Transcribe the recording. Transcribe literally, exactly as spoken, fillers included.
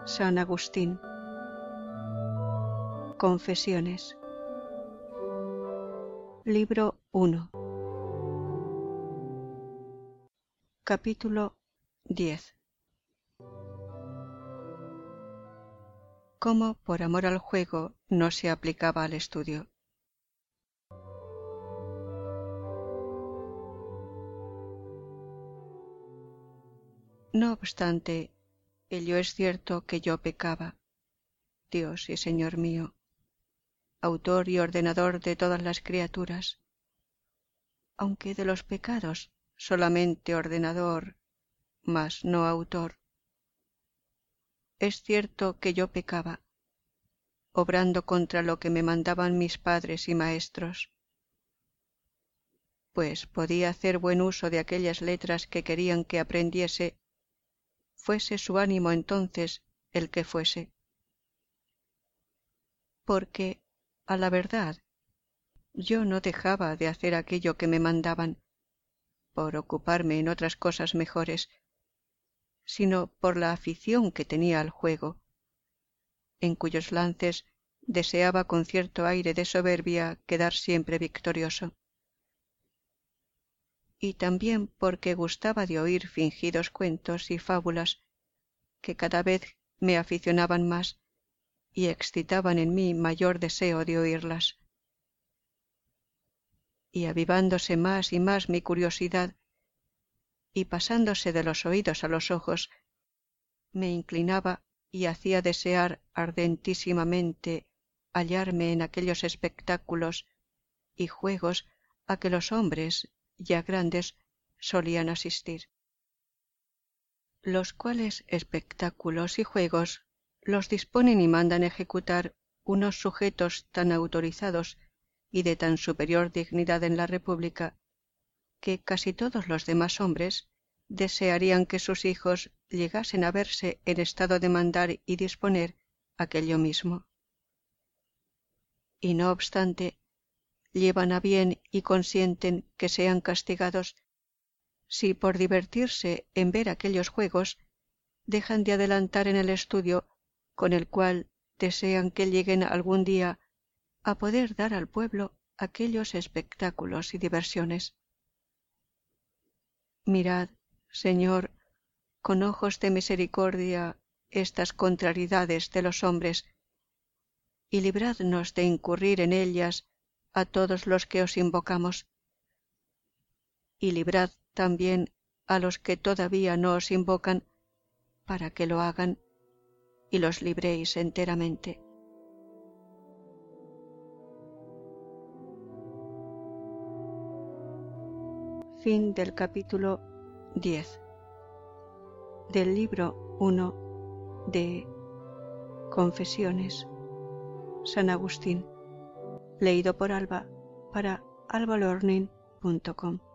San Agustín. Confesiones. Libro uno. Capítulo diez. Cómo por amor al juego no se aplicaba al estudio. No obstante, ello es cierto que yo pecaba, Dios y Señor mío, autor y ordenador de todas las criaturas, aunque de los pecados solamente ordenador, mas no autor. Es cierto que yo pecaba, obrando contra lo que me mandaban mis padres y maestros, pues podía hacer buen uso de aquellas letras que querían que aprendiese, fuese su ánimo entonces el que fuese. Porque, a la verdad, yo no dejaba de hacer aquello que me mandaban, por ocuparme en otras cosas mejores, sino por la afición que tenía al juego, en cuyos lances deseaba con cierto aire de soberbia quedar siempre victorioso. Y también porque gustaba de oír fingidos cuentos y fábulas que cada vez me aficionaban más y excitaban en mí mayor deseo de oírlas. Y avivándose más y más mi curiosidad, y pasándose de los oídos a los ojos, me inclinaba y hacía desear ardentísimamente hallarme en aquellos espectáculos y juegos a que los hombres, ya grandes, solían asistir. Los cuales espectáculos y juegos los disponen y mandan ejecutar unos sujetos tan autorizados y de tan superior dignidad en la República, que casi todos los demás hombres desearían que sus hijos llegasen a verse en estado de mandar y disponer aquello mismo. Y no obstante, llevan a bien y consienten que sean castigados si por divertirse en ver aquellos juegos dejan de adelantar en el estudio con el cual desean que lleguen algún día a poder dar al pueblo aquellos espectáculos y diversiones. Mirad, Señor, con ojos de misericordia estas contrariedades de los hombres, y libradnos de incurrir en ellas a todos los que os invocamos, y librad también a los que todavía no os invocan, para que lo hagan, y los libréis enteramente. Fin del capítulo diez del libro uno de Confesiones, San Agustín, leído por Alba para alba learning punto com.